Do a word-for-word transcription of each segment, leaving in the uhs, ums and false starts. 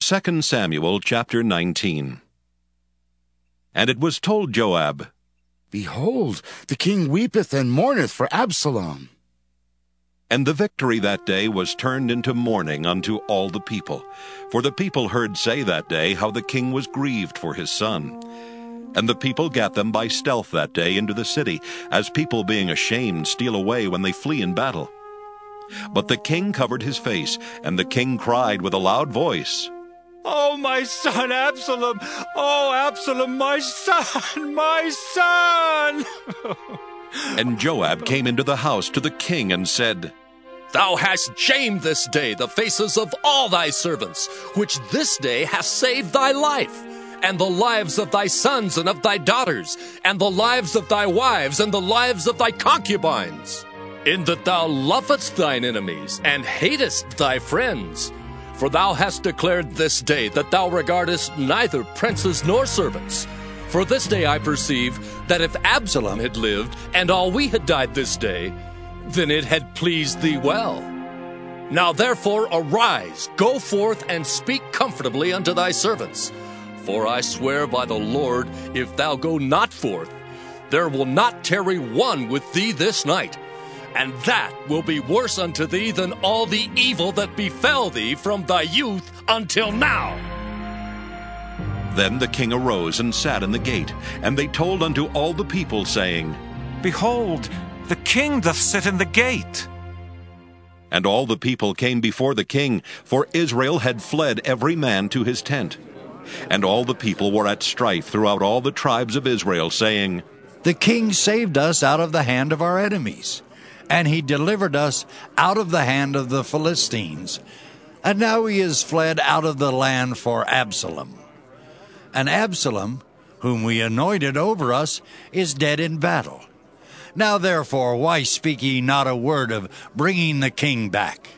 Second Samuel chapter nineteen. And it was told Joab, Behold, the king weepeth and mourneth for Absalom. And the victory that day was turned into mourning unto all the people. For the people heard say that day how the king was grieved for his son. And the people gat them by stealth that day into the city, as people being ashamed steal away when they flee in battle. But the king covered his face, and the king cried with a loud voice, Oh, my son Absalom! Oh, Absalom, my son, my son! And Joab came into the house to the king and said, Thou hast shamed this day the faces of all thy servants, which this day hast saved thy life, and the lives of thy sons and of thy daughters, and the lives of thy wives, and the lives of thy concubines, in that thou lovest thine enemies, and hatest thy friends. For thou hast declared this day that thou regardest neither princes nor servants. For this day I perceive that if Absalom had lived, and all we had died this day, then it had pleased thee well. Now therefore arise, go forth, and speak comfortably unto thy servants. For I swear by the Lord, if thou go not forth, there will not tarry one with thee this night. And that will be worse unto thee than all the evil that befell thee from thy youth until now. Then the king arose and sat in the gate, and they told unto all the people, saying, Behold, the king doth sit in the gate. And all the people came before the king, for Israel had fled every man to his tent. And all the people were at strife throughout all the tribes of Israel, saying, The king saved us out of the hand of our enemies, and he delivered us out of the hand of the Philistines. And now he is fled out of the land for Absalom. And Absalom, whom we anointed over us, is dead in battle. Now therefore, why speak ye not a word of bringing the king back?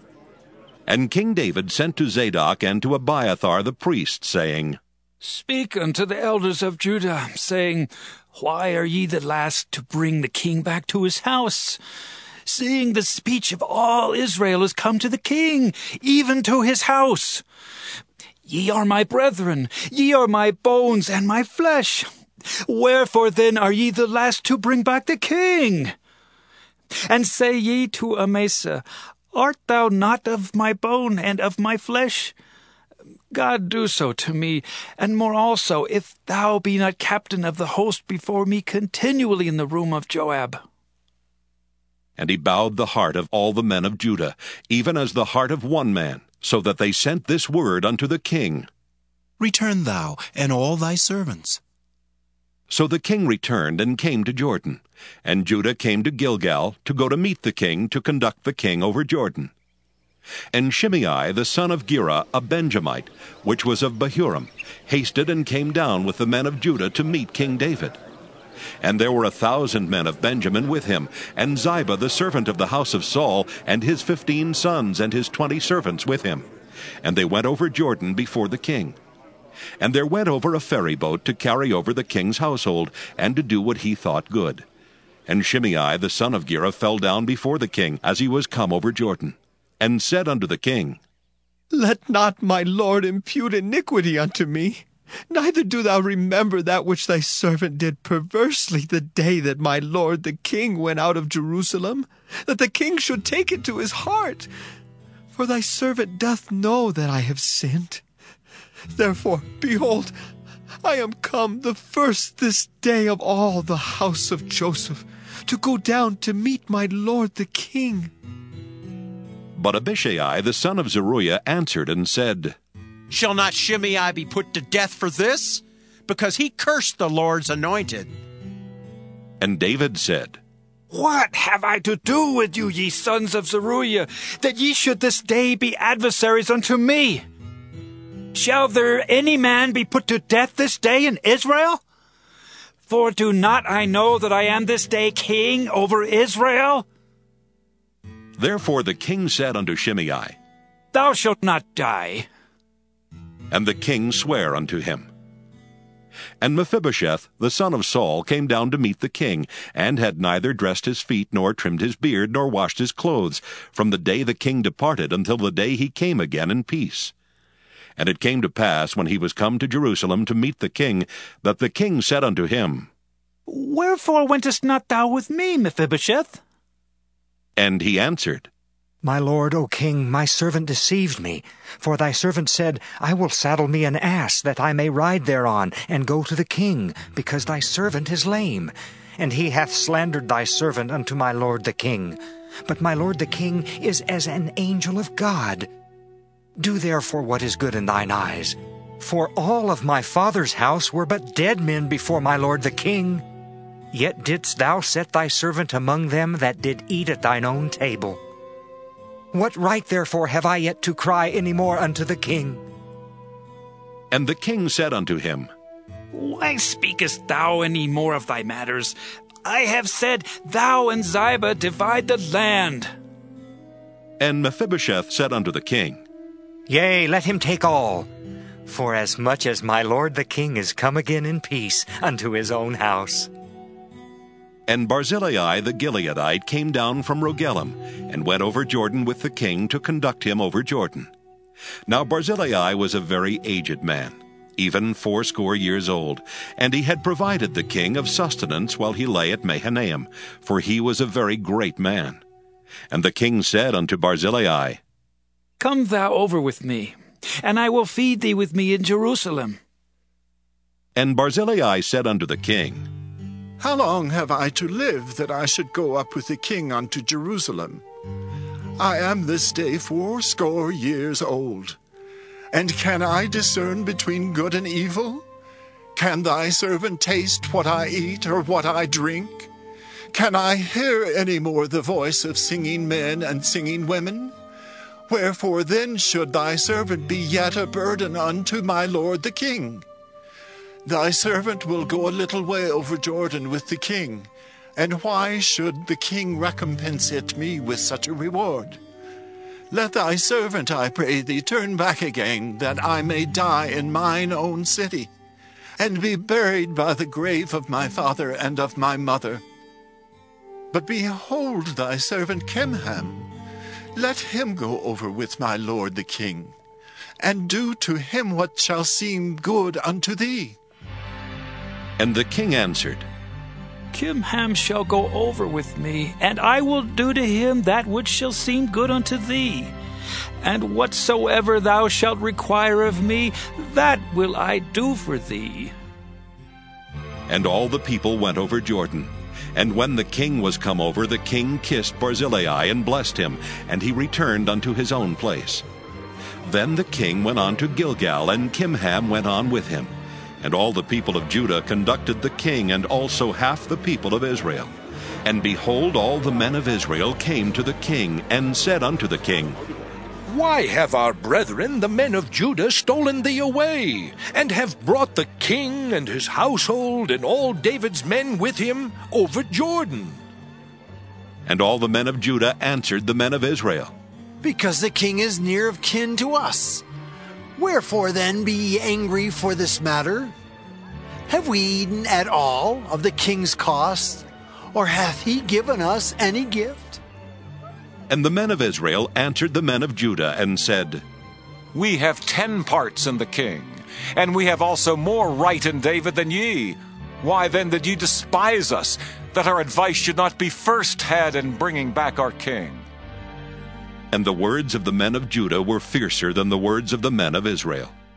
And King David sent to Zadok and to Abiathar the priest, saying, Speak unto the elders of Judah, saying, Why are ye the last to bring the king back to his house? Seeing the speech of all Israel is come to the king, even to his house. Ye are my brethren, ye are my bones and my flesh. Wherefore then are ye the last to bring back the king? And say ye to Amasa, Art thou not of my bone and of my flesh? God do so to me, and more also, if thou be not captain of the host before me continually in the room of Joab. And he bowed the heart of all the men of Judah, even as the heart of one man, so that they sent this word unto the king, Return thou and all thy servants. So the king returned and came to Jordan, and Judah came to Gilgal to go to meet the king to conduct the king over Jordan. And Shimei the son of Gera, a Benjamite, which was of Bahurim, hasted and came down with the men of Judah to meet King David. And there were a thousand men of Benjamin with him, and Ziba the servant of the house of Saul, and his fifteen sons and his twenty servants with him. And they went over Jordan before the king. And there went over a ferry boat to carry over the king's household, and to do what he thought good. And Shimei the son of Gera fell down before the king, as he was come over Jordan, and said unto the king, Let not my lord impute iniquity unto me, neither do thou remember that which thy servant did perversely the day that my lord the king went out of Jerusalem, that the king should take it to his heart. For thy servant doth know that I have sinned. Therefore, behold, I am come the first this day of all the house of Joseph, to go down to meet my lord the king. But Abishai the son of Zeruiah answered and said, Shall not Shimei be put to death for this? Because he cursed the Lord's anointed. And David said, What have I to do with you, ye sons of Zeruiah, that ye should this day be adversaries unto me? Shall there any man be put to death this day in Israel? For do not I know that I am this day king over Israel? Therefore the king said unto Shimei, Thou shalt not die. And the king sware unto him. And Mephibosheth, the son of Saul, came down to meet the king, and had neither dressed his feet, nor trimmed his beard, nor washed his clothes, from the day the king departed until the day he came again in peace. And it came to pass, when he was come to Jerusalem to meet the king, that the king said unto him, Wherefore wentest not thou with me, Mephibosheth? And he answered, My lord, O king, my servant deceived me. For thy servant said, I will saddle me an ass, that I may ride thereon, and go to the king, because thy servant is lame. And he hath slandered thy servant unto my lord the king. But my lord the king is as an angel of God. Do therefore what is good in thine eyes. For all of my father's house were but dead men before my lord the king. Yet didst thou set thy servant among them that did eat at thine own table. What right therefore have I yet to cry any more unto the king? And the king said unto him, Why speakest thou any more of thy matters? I have said, Thou and Ziba divide the land. And Mephibosheth said unto the king, Yea, let him take all. For as much as my lord the king is come again in peace unto his own house. And Barzillai the Gileadite came down from Rogelim, and went over Jordan with the king to conduct him over Jordan. Now Barzillai was a very aged man, even fourscore years old, and he had provided the king of sustenance while he lay at Mahanaim, for he was a very great man. And the king said unto Barzillai, Come thou over with me, and I will feed thee with me in Jerusalem. And Barzillai said unto the king, How long have I to live, that I should go up with the king unto Jerusalem? I am this day fourscore years old. And can I discern between good and evil? Can thy servant taste what I eat, or what I drink? Can I hear any more the voice of singing men and singing women? Wherefore then should thy servant be yet a burden unto my lord the king? Thy servant will go a little way over Jordan with the king, and why should the king recompense it me with such a reward? Let thy servant, I pray thee, turn back again, that I may die in mine own city, and be buried by the grave of my father and of my mother. But behold thy servant Kimham, let him go over with my lord the king, and do to him what shall seem good unto thee. And the king answered, Kimham shall go over with me, and I will do to him that which shall seem good unto thee. And whatsoever thou shalt require of me, that will I do for thee. And all the people went over Jordan. And when the king was come over, the king kissed Barzillai and blessed him, and he returned unto his own place. Then the king went on to Gilgal, and Kimham went on with him. And all the people of Judah conducted the king, and also half the people of Israel. And behold, all the men of Israel came to the king, and said unto the king, Why have our brethren, the men of Judah, stolen thee away, and have brought the king and his household, and all David's men with him, over Jordan? And all the men of Judah answered the men of Israel, Because the king is near of kin to us. Wherefore then be ye angry for this matter? Have we eaten at all of the king's cost, or hath he given us any gift? And the men of Israel answered the men of Judah, and said, We have ten parts in the king, and we have also more right in David than ye. Why then did ye despise us, that our advice should not be first had in bringing back our king? And the words of the men of Judah were fiercer than the words of the men of Israel.